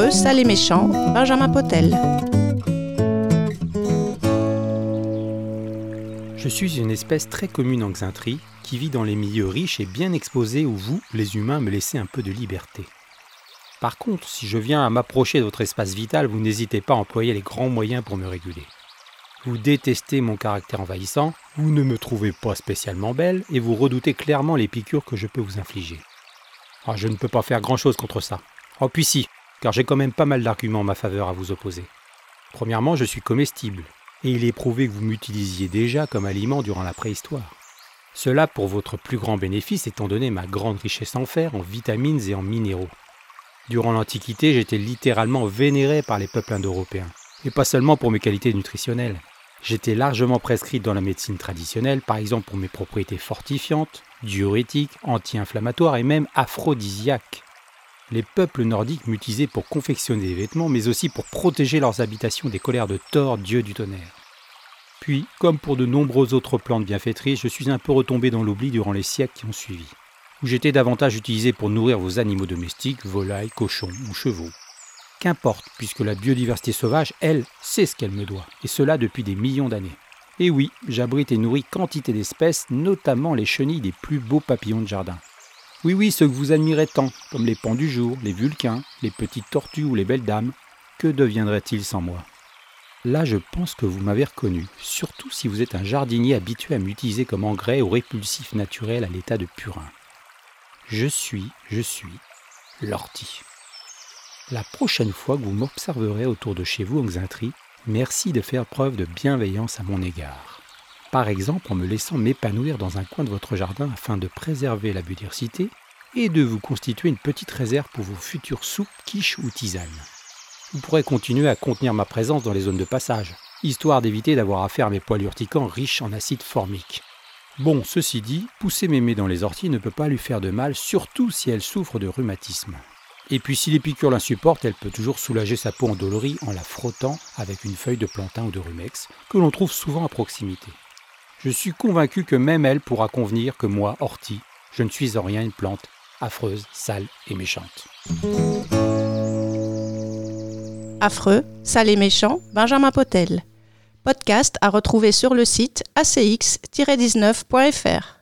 Affreux, sale et méchant, Benjamin Potel. Je suis une espèce très commune en Xaintrailles qui vit dans les milieux riches et bien exposés où vous, les humains, me laissez un peu de liberté. Par contre, si je viens à m'approcher de votre espace vital, vous n'hésitez pas à employer les grands moyens pour me réguler. Vous détestez mon caractère envahissant, vous ne me trouvez pas spécialement belle et vous redoutez clairement les piqûres que je peux vous infliger. Je ne peux pas faire grand-chose contre ça. Puis si, car j'ai quand même pas mal d'arguments en ma faveur à vous opposer. Premièrement, je suis comestible, et il est prouvé que vous m'utilisiez déjà comme aliment durant la préhistoire. Cela pour votre plus grand bénéfice étant donné ma grande richesse en fer, en vitamines et en minéraux. Durant l'Antiquité, j'étais littéralement vénéré par les peuples indo-européens, et pas seulement pour mes qualités nutritionnelles. J'étais largement prescrit dans la médecine traditionnelle, par exemple pour mes propriétés fortifiantes, diurétiques, anti-inflammatoires et même aphrodisiaques. Les peuples nordiques m'utilisaient pour confectionner des vêtements, mais aussi pour protéger leurs habitations des colères de Thor, dieu du tonnerre. Puis, comme pour de nombreuses autres plantes bienfaitrices, je suis un peu retombé dans l'oubli durant les siècles qui ont suivi, où j'étais davantage utilisé pour nourrir vos animaux domestiques, volailles, cochons ou chevaux. Qu'importe, puisque la biodiversité sauvage, elle, sait ce qu'elle me doit, et cela depuis des millions d'années. Et oui, j'abrite et nourris quantité d'espèces, notamment les chenilles des plus beaux papillons de jardin. Oui, ceux que vous admirez tant, comme les pans du jour, les vulcains, les petites tortues ou les belles dames. Que deviendraient-ils sans moi ? Là, je pense que vous m'avez reconnu, surtout si vous êtes un jardinier habitué à m'utiliser comme engrais ou répulsif naturel à l'état de purin. Je suis l'ortie. La prochaine fois que vous m'observerez autour de chez vous en Xaintrailles, merci de faire preuve de bienveillance à mon égard. Par exemple en me laissant m'épanouir dans un coin de votre jardin afin de préserver la biodiversité et de vous constituer une petite réserve pour vos futures soupes, quiches ou tisanes. Vous pourrez continuer à contenir ma présence dans les zones de passage, histoire d'éviter d'avoir affaire à mes poils urticants riches en acide formique. Bon, ceci dit, pousser mémé dans les orties ne peut pas lui faire de mal, surtout si elle souffre de rhumatisme. Et puis si les piqûres l'insupportent, elle peut toujours soulager sa peau endolorie en la frottant avec une feuille de plantain ou de rumex, que l'on trouve souvent à proximité. Je suis convaincu que même elle pourra convenir que moi, ortie, je ne suis en rien une plante affreuse, sale et méchante. Affreux, sale et méchant, Benjamin Potel. Podcast à retrouver sur le site acx-19.fr.